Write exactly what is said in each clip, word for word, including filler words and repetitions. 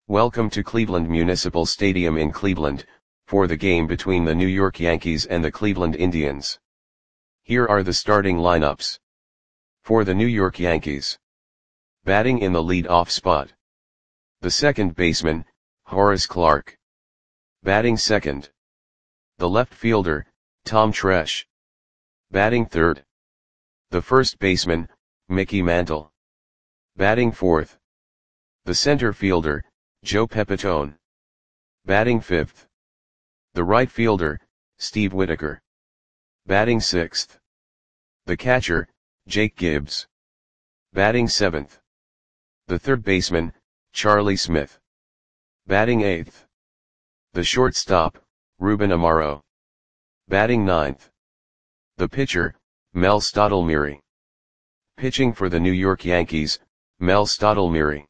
Welcome to Cleveland Municipal Stadium in Cleveland, for the game between the New York Yankees and the Cleveland Indians. Here are the starting lineups. For the New York Yankees. Batting in the lead-off spot. The second baseman, Horace Clarke. Batting second. The left fielder, Tom Tresh. Batting third. The first baseman, Mickey Mantle. Batting fourth. The center fielder, Joe Pepitone. Batting fifth. The right fielder, Steve Whitaker. Batting sixth. The catcher, Jake Gibbs. Batting seventh. The third baseman, Charlie Smith. Batting eighth. The shortstop, Ruben Amaro. Batting ninth. The pitcher, Mel Stottlemyre. Pitching for the New York Yankees, Mel Stottlemyre.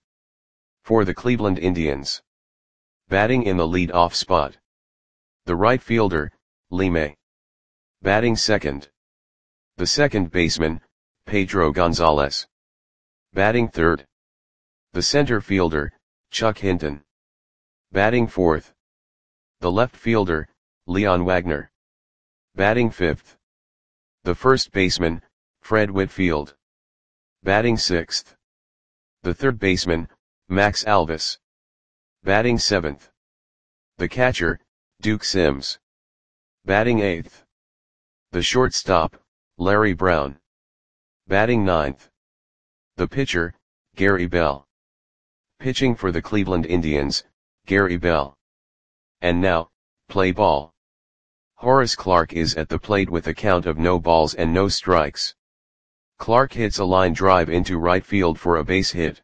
For the Cleveland Indians. Batting in the lead-off spot. The right fielder, Lee May. Batting second. The second baseman, Pedro Gonzalez. Batting third. The center fielder, Chuck Hinton. Batting fourth. The left fielder, Leon Wagner. Batting fifth. The first baseman, Fred Whitfield. Batting sixth. The third baseman, Max Alvis. Batting seventh. The catcher, Duke Sims. Batting eighth. The shortstop, Larry Brown. Batting ninth. The pitcher, Gary Bell. Pitching for the Cleveland Indians, Gary Bell. And now, play ball. Horace Clarke is at the plate with a count of no balls and no strikes. Clarke hits a line drive into right field for a base hit.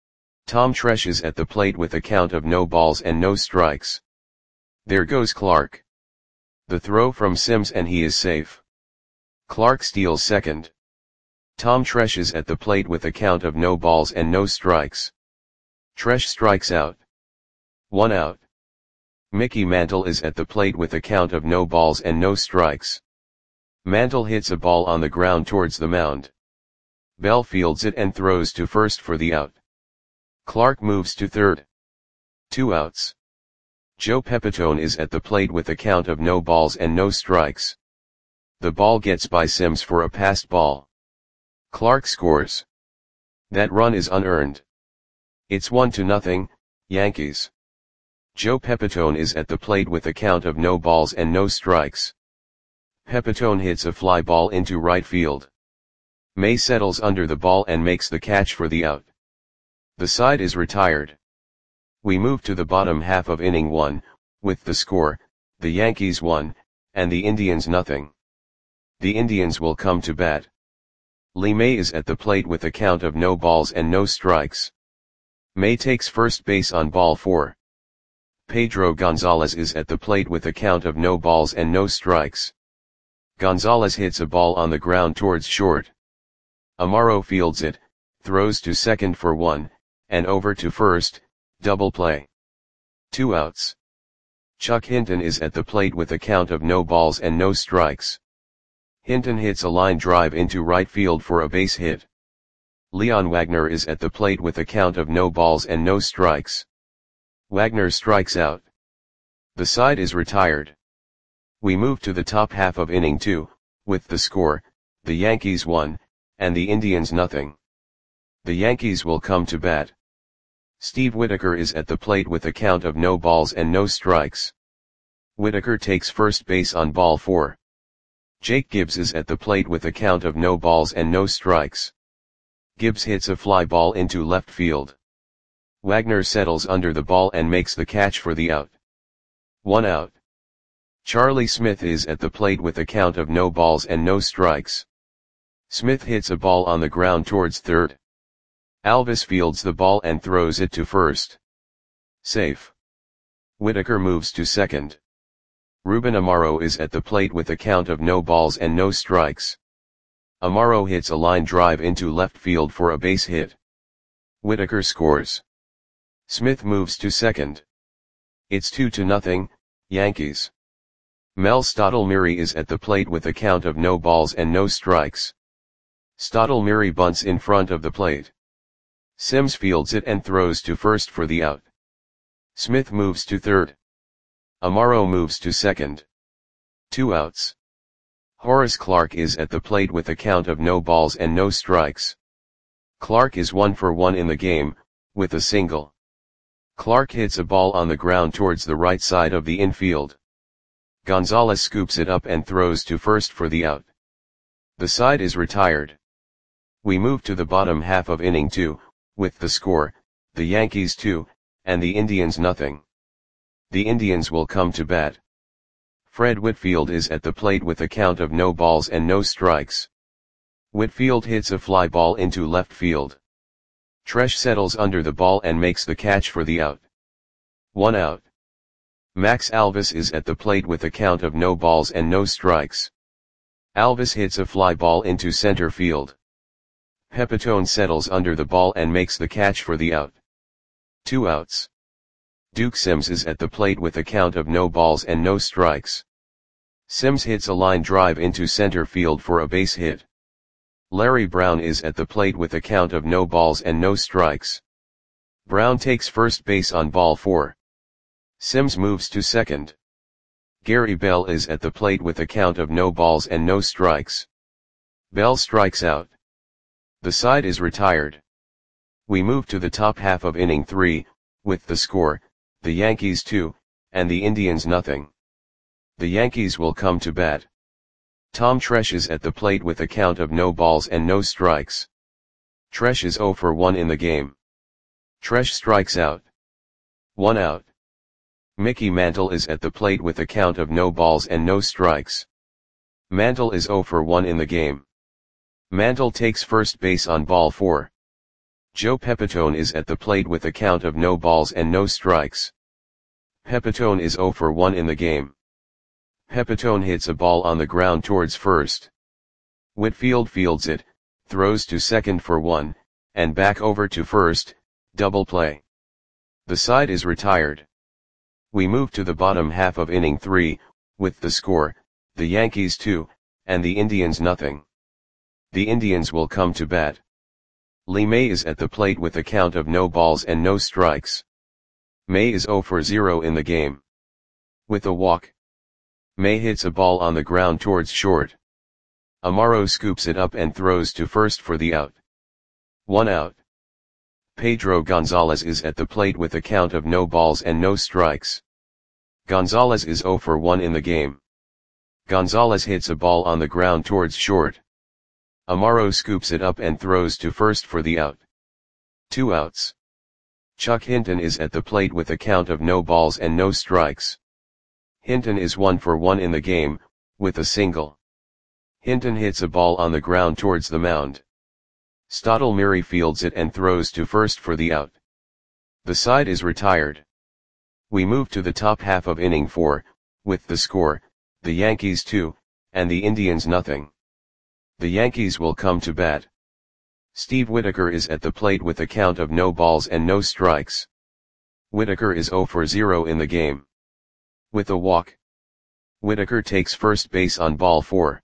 Tom Tresh is at the plate with a count of no balls and no strikes. There goes Clarke. The throw from Sims and he is safe. Clarke steals second. Tom Tresh is at the plate with a count of no balls and no strikes. Tresh strikes out. One out. Mickey Mantle is at the plate with a count of no balls and no strikes. Mantle hits a ball on the ground towards the mound. Bell fields it and throws to first for the out. Clarke moves to third. Two outs. Joe Pepitone is at the plate with a count of no balls and no strikes. The ball gets by Sims for a passed ball. Clarke scores. That run is unearned. It's one to nothing, Yankees. Joe Pepitone is at the plate with a count of no balls and no strikes. Pepitone hits a fly ball into right field. May settles under the ball and makes the catch for the out. The side is retired. We move to the bottom half of inning one, with the score, the Yankees one, and the Indians nothing. The Indians will come to bat. Lee May is at the plate with a count of no balls and no strikes. May takes first base on ball four. Pedro Gonzalez is at the plate with a count of no balls and no strikes. Gonzalez hits a ball on the ground towards short. Amaro fields it, throws to second for one, and over to first, double play. Two outs. Chuck Hinton is at the plate with a count of no balls and no strikes. Hinton hits a line drive into right field for a base hit. Leon Wagner is at the plate with a count of no balls and no strikes. Wagner strikes out. The side is retired. We move to the top half of inning two, with the score, the Yankees one, and the Indians nothing. The Yankees will come to bat. Steve Whitaker is at the plate with a count of no balls and no strikes. Whitaker takes first base on ball four. Jake Gibbs is at the plate with a count of no balls and no strikes. Gibbs hits a fly ball into left field. Wagner settles under the ball and makes the catch for the out. One out. Charlie Smith is at the plate with a count of no balls and no strikes. Smith hits a ball on the ground towards third. Alvis fields the ball and throws it to first. Safe. Whitaker moves to second. Ruben Amaro is at the plate with a count of no balls and no strikes. Amaro hits a line drive into left field for a base hit. Whitaker scores. Smith moves to second. It's two to nothing, Yankees. Mel Stottlemyre is at the plate with a count of no balls and no strikes. Stottlemyre bunts in front of the plate. Sims fields it and throws to first for the out. Smith moves to third. Amaro moves to second. Two outs. Horace Clarke is at the plate with a count of no balls and no strikes. Clarke is one for one in the game, with a single. Clarke hits a ball on the ground towards the right side of the infield. Gonzalez scoops it up and throws to first for the out. The side is retired. We move to the bottom half of inning two, with the score, the Yankees two, and the Indians nothing. The Indians will come to bat. Fred Whitfield is at the plate with a count of no balls and no strikes. Whitfield hits a fly ball into left field. Tresh settles under the ball and makes the catch for the out. One out. Max Alvis is at the plate with a count of no balls and no strikes. Alvis hits a fly ball into center field. Pepitone settles under the ball and makes the catch for the out. Two outs. Duke Sims is at the plate with a count of no balls and no strikes. Sims hits a line drive into center field for a base hit. Larry Brown is at the plate with a count of no balls and no strikes. Brown takes first base on ball four. Sims moves to second. Gary Bell is at the plate with a count of no balls and no strikes. Bell strikes out. The side is retired. We move to the top half of inning three, with the score, the Yankees two, and the Indians nothing. The Yankees will come to bat. Tom Tresh is at the plate with a count of no balls and no strikes. Tresh is zero for one in the game. Tresh strikes out. One out. Mickey Mantle is at the plate with a count of no balls and no strikes. Mantle is zero for one in the game. Mantle takes first base on ball four. Joe Pepitone is at the plate with a count of no balls and no strikes. Pepitone is zero for one in the game. Pepitone hits a ball on the ground towards first. Whitfield fields it, throws to second for one, and back over to first, double play. The side is retired. We move to the bottom half of inning three, with the score, the Yankees two, and the Indians nothing. The Indians will come to bat. Lee May is at the plate with a count of no balls and no strikes. May is zero for zero in the game. With a walk. May hits a ball on the ground towards short. Amaro scoops it up and throws to first for the out. One out. Pedro Gonzalez is at the plate with a count of no balls and no strikes. Gonzalez is zero for one in the game. Gonzalez hits a ball on the ground towards short. Amaro scoops it up and throws to first for the out. Two outs. Chuck Hinton is at the plate with a count of no balls and no strikes. Hinton is one for one in the game, with a single. Hinton hits a ball on the ground towards the mound. Stottlemyre fields it and throws to first for the out. The side is retired. We move to the top half of inning four, with the score, the Yankees two, and the Indians nothing. The Yankees will come to bat. Steve Whitaker is at the plate with a count of no balls and no strikes. Whitaker is zero for zero in the game. With a walk. Whitaker takes first base on ball four.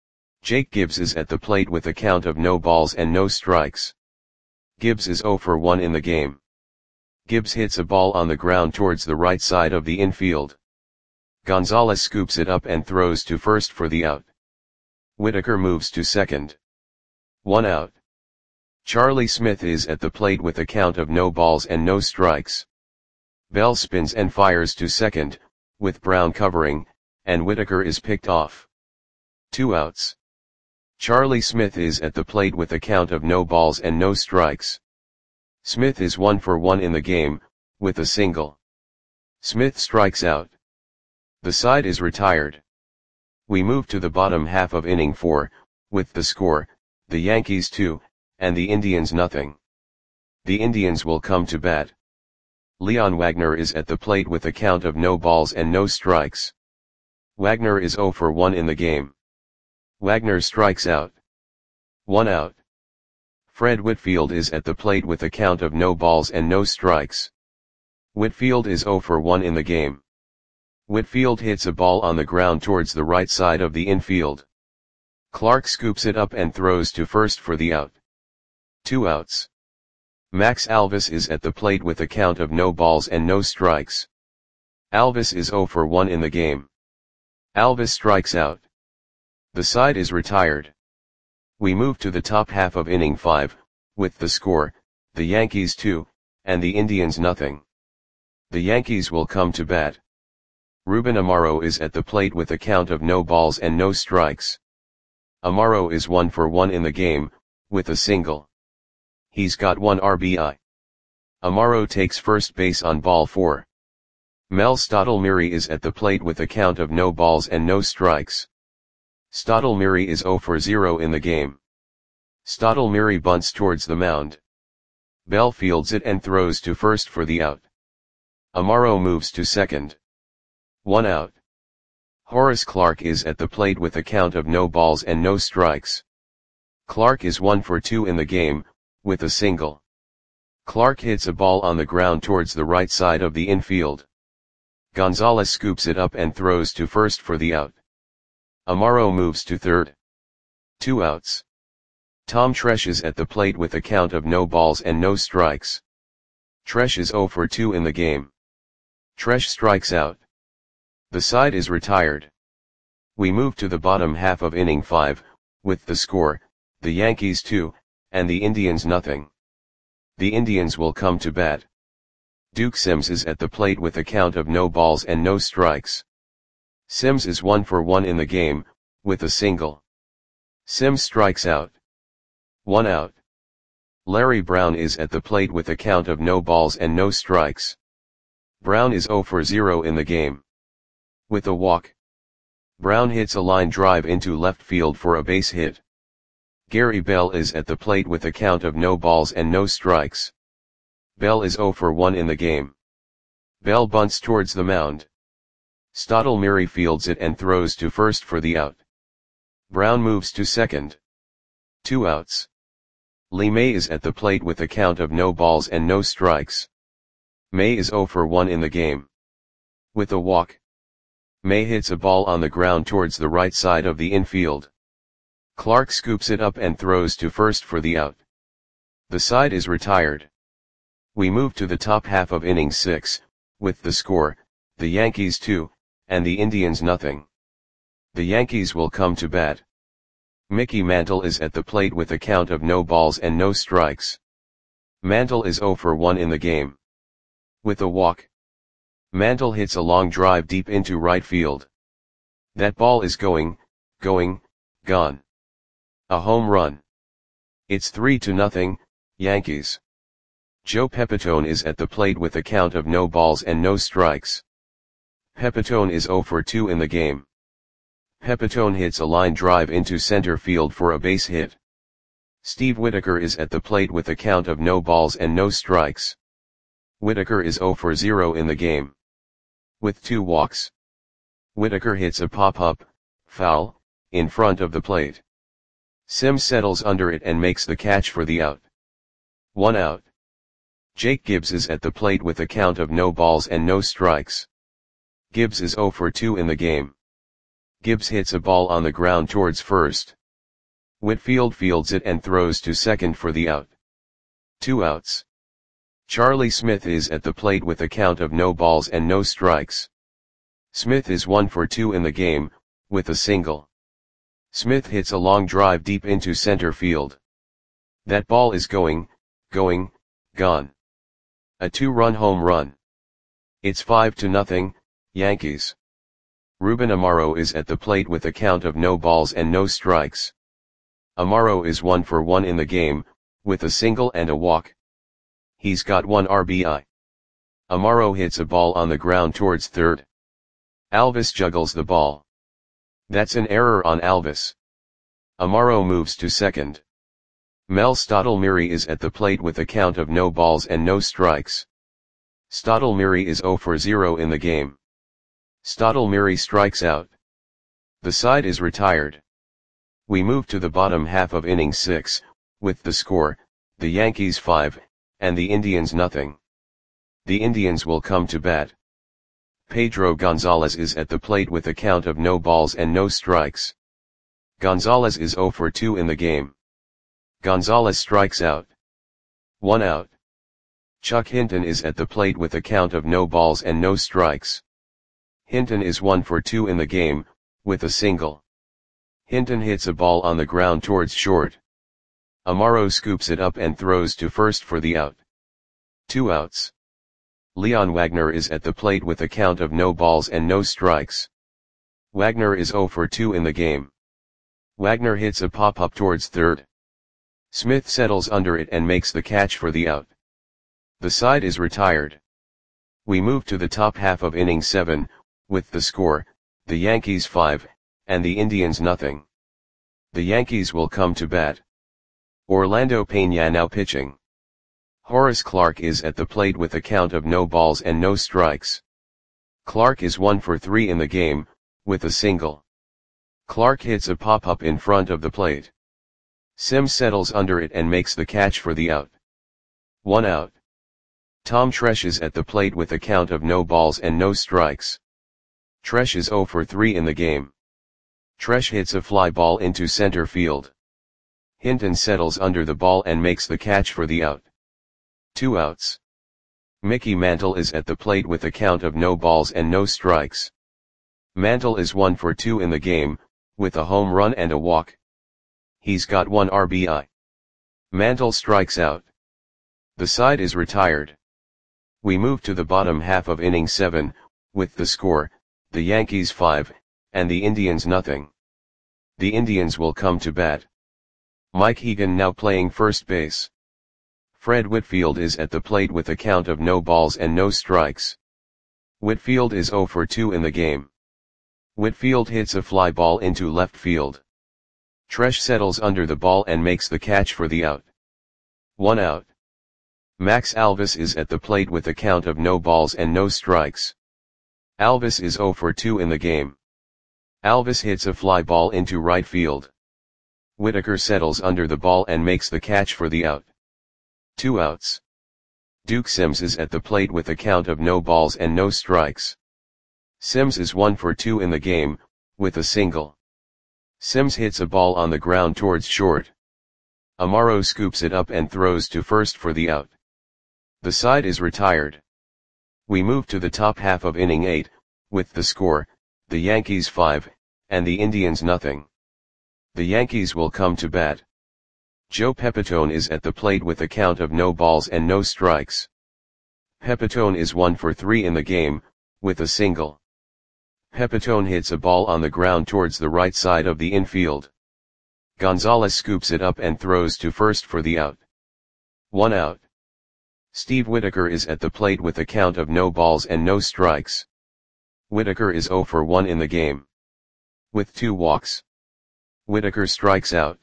Jake Gibbs is at the plate with a count of no balls and no strikes. Gibbs is zero for one in the game. Gibbs hits a ball on the ground towards the right side of the infield. Gonzalez scoops it up and throws to first for the out. Whitaker moves to second. One out. Charlie Smith is at the plate with a count of no balls and no strikes. Bell spins and fires to second, with Brown covering, and Whitaker is picked off. Two outs. Charlie Smith is at the plate with a count of no balls and no strikes. Smith is one for one in the game, with a single. Smith strikes out. The side is retired. We move to the bottom half of inning four, with the score, the Yankees two, and the Indians nothing. The Indians will come to bat. Leon Wagner is at the plate with a count of no balls and no strikes. Wagner is zero for one in the game. Wagner strikes out. One out. Fred Whitfield is at the plate with a count of no balls and no strikes. Whitfield is zero for one in the game. Whitfield hits a ball on the ground towards the right side of the infield. Clarke scoops it up and throws to first for the out. Two outs. Max Alvis is at the plate with a count of no balls and no strikes. Alvis is zero for one in the game. Alvis strikes out. The side is retired. We move to the top half of inning five, with the score, the Yankees two, and the Indians nothing. The Yankees will come to bat. Ruben Amaro is at the plate with a count of no balls and no strikes. Amaro is one for one in the game, with a single. He's got one R B I. Amaro takes first base on ball four. Mel Stottlemyre is at the plate with a count of no balls and no strikes. Stottlemyre is zero for zero in the game. Stottlemyre bunts towards the mound. Bell fields it and throws to first for the out. Amaro moves to second. One out. Horace Clarke is at the plate with a count of no balls and no strikes. Clarke is one for two in the game, with a single. Clarke hits a ball on the ground towards the right side of the infield. Gonzalez scoops it up and throws to first for the out. Amaro moves to third. Two outs. Tom Tresh is at the plate with a count of no balls and no strikes. Tresh is zero for two in the game. Tresh strikes out. The side is retired. We move to the bottom half of inning five, with the score, the Yankees two, and the Indians nothing. The Indians will come to bat. Duke Sims is at the plate with a count of no balls and no strikes. Sims is one for one in the game, with a single. Sims strikes out. One out. Larry Brown is at the plate with a count of no balls and no strikes. Brown is zero for zero in the game. With a walk. Brown hits a line drive into left field for a base hit. Gary Bell is at the plate with a count of no balls and no strikes. Bell is zero for one in the game. Bell bunts towards the mound. Stottlemyre fields it and throws to first for the out. Brown moves to second. Two outs. Lee May is at the plate with a count of no balls and no strikes. May is zero for one in the game. With a walk. May hits a ball on the ground towards the right side of the infield. Clarke scoops it up and throws to first for the out. The side is retired. We move to the top half of inning six, with the score, the Yankees two, and the Indians nothing. The Yankees will come to bat. Mickey Mantle is at the plate with a count of no balls and no strikes. Mantle is zero for one in the game. With a walk. Mantle hits a long drive deep into right field. That ball is going, going, gone. A home run. It's three to nothing, Yankees. Joe Pepitone is at the plate with a count of no balls and no strikes. Pepitone is zero for two in the game. Pepitone hits a line drive into center field for a base hit. Steve Whitaker is at the plate with a count of no balls and no strikes. Whitaker is zero for zero in the game. With two walks. Whitaker hits a pop-up, foul, in front of the plate. Sims settles under it and makes the catch for the out. One out. Jake Gibbs is at the plate with a count of no balls and no strikes. Gibbs is zero for two in the game. Gibbs hits a ball on the ground towards first. Whitfield fields it and throws to second for the out. Two outs. Charlie Smith is at the plate with a count of no balls and no strikes. Smith is one for two in the game, with a single. Smith hits a long drive deep into center field. That ball is going, going, gone. A two-run home run. It's five to nothing, Yankees. Ruben Amaro is at the plate with a count of no balls and no strikes. Amaro is one for one in the game, with a single and a walk. He's got one R B I. Amaro hits a ball on the ground towards third. Alvis juggles the ball. That's an error on Alvis. Amaro moves to second. Mel Stottlemyre is at the plate with a count of no balls and no strikes. Stottlemyre is zero for zero in the game. Stottlemyre strikes out. The side is retired. We move to the bottom half of inning six, with the score, the Yankees five, and the Indians nothing. The Indians will come to bat. Pedro Gonzalez is at the plate with a count of no balls and no strikes. Gonzalez is zero for two in the game. Gonzalez strikes out. One out. Chuck Hinton is at the plate with a count of no balls and no strikes. Hinton is one for two in the game, with a single. Hinton hits a ball on the ground towards short. Amaro scoops it up and throws to first for the out. Two outs. Leon Wagner is at the plate with a count of no balls and no strikes. Wagner is zero for two in the game. Wagner hits a pop-up towards third. Smith settles under it and makes the catch for the out. The side is retired. We move to the top half of inning seven, with the score, the Yankees five, and the Indians nothing. The Yankees will come to bat. Orlando Peña now pitching. Horace Clarke is at the plate with a count of no balls and no strikes. Clarke is one for three in the game, with a single. Clarke hits a pop-up in front of the plate. Sims settles under it and makes the catch for the out. One out. Tom Tresh is at the plate with a count of no balls and no strikes. Tresh is zero for three in the game. Tresh hits a fly ball into center field. Hinton settles under the ball and makes the catch for the out. Two outs. Mickey Mantle is at the plate with a count of no balls and no strikes. Mantle is one for two in the game, with a home run and a walk. He's got one R B I. Mantle strikes out. The side is retired. We move to the bottom half of inning seven, with the score, the Yankees five, and the Indians nothing. The Indians will come to bat. Mike Hegan now playing first base. Fred Whitfield is at the plate with a count of no balls and no strikes. Whitfield is zero for two in the game. Whitfield hits a fly ball into left field. Tresh settles under the ball and makes the catch for the out. One out. Max Alvis is at the plate with a count of no balls and no strikes. Alvis is zero for two in the game. Alvis hits a fly ball into right field. Whitaker settles under the ball and makes the catch for the out. Two outs. Duke Sims is at the plate with a count of no balls and no strikes. Sims is one for two in the game, with a single. Sims hits a ball on the ground towards short. Amaro scoops it up and throws to first for the out. The side is retired. We move to the top half of inning eight, with the score, the Yankees five, and the Indians nothing. The Yankees will come to bat. Joe Pepitone is at the plate with a count of no balls and no strikes. Pepitone is one for three in the game, with a single. Pepitone hits a ball on the ground towards the right side of the infield. Gonzalez scoops it up and throws to first for the out. One out. Steve Whitaker is at the plate with a count of no balls and no strikes. Whitaker is zero for one in the game. With two walks. Whitaker strikes out.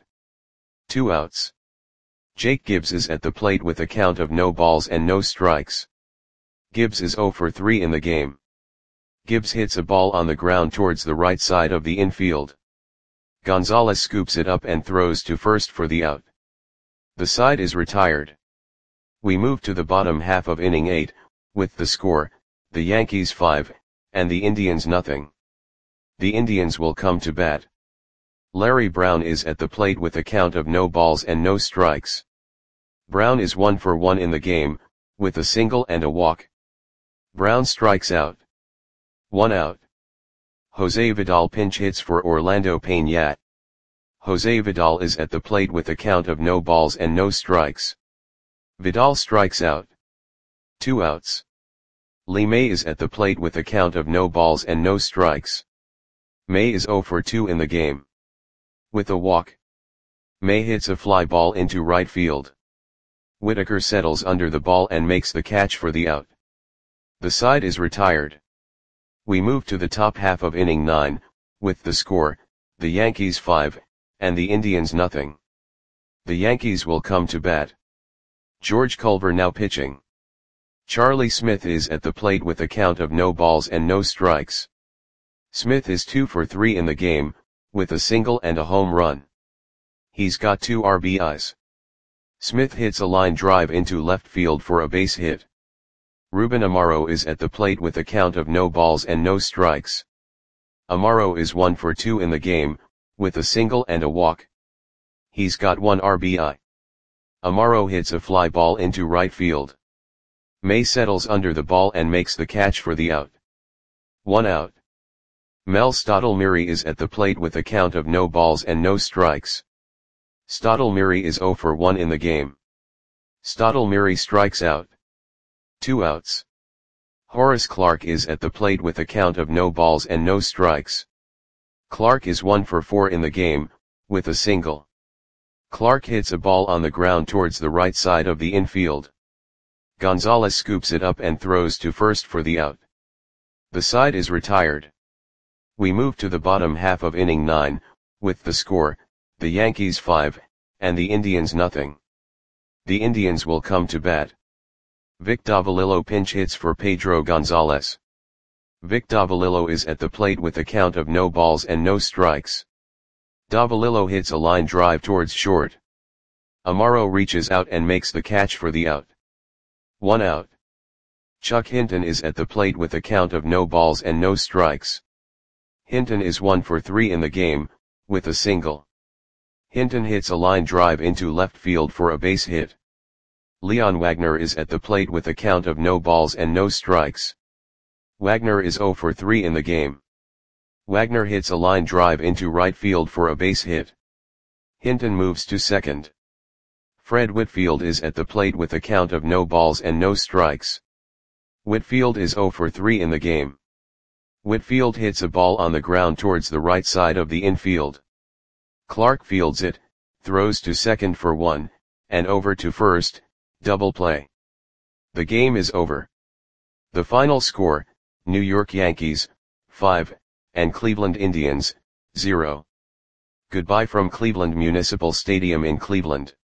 Two outs. Jake Gibbs is at the plate with a count of no balls and no strikes. Gibbs is zero for three in the game. Gibbs hits a ball on the ground towards the right side of the infield. Gonzalez scoops it up and throws to first for the out. The side is retired. We move to the bottom half of inning eight, with the score, the Yankees five, and the Indians nothing. The Indians will come to bat. Larry Brown is at the plate with a count of no balls and no strikes. Brown is one for one in the game, with a single and a walk. Brown strikes out. One out. Jose Vidal pinch hits for Orlando Peña. Jose Vidal is at the plate with a count of no balls and no strikes. Vidal strikes out. Two outs. Lee May is at the plate with a count of no balls and no strikes. May is zero for two in the game. With a walk. May hits a fly ball into right field. Whitaker settles under the ball and makes the catch for the out. The side is retired. We move to the top half of inning nine, with the score, the Yankees five, and the Indians nothing. The Yankees will come to bat. George Culver now pitching. Charlie Smith is at the plate with a count of no balls and no strikes. Smith is two for three in the game, with a single and a home run. He's got two R B Is. Smith hits a line drive into left field for a base hit. Ruben Amaro is at the plate with a count of no balls and no strikes. Amaro is one for two in the game, with a single and a walk. He's got one R B I. Amaro hits a fly ball into right field. May settles under the ball and makes the catch for the out. One out. Mel Stottlemyre is at the plate with a count of no balls and no strikes. Stottlemyre is zero for one in the game. Stottlemyre strikes out. Two outs. Horace Clarke is at the plate with a count of no balls and no strikes. Clarke is one for four in the game, with a single. Clarke hits a ball on the ground towards the right side of the infield. Gonzalez scoops it up and throws to first for the out. The side is retired. We move to the bottom half of inning nine, with the score, the Yankees five, and the Indians nothing. The Indians will come to bat. Vic Davalillo pinch hits for Pedro Gonzalez. Vic Davalillo is at the plate with a count of no balls and no strikes. Davalillo hits a line drive towards short. Amaro reaches out and makes the catch for the out. One out. Chuck Hinton is at the plate with a count of no balls and no strikes. Hinton is one for three in the game, with a single. Hinton hits a line drive into left field for a base hit. Leon Wagner is at the plate with a count of no balls and no strikes. Wagner is zero for three in the game. Wagner hits a line drive into right field for a base hit. Hinton moves to second. Fred Whitfield is at the plate with a count of no balls and no strikes. Whitfield is zero for three in the game. Whitfield hits a ball on the ground towards the right side of the infield. Clarke fields it, throws to second for one, and over to first, double play. The game is over. The final score, New York Yankees, five, and Cleveland Indians, zero. Goodbye from Cleveland Municipal Stadium in Cleveland.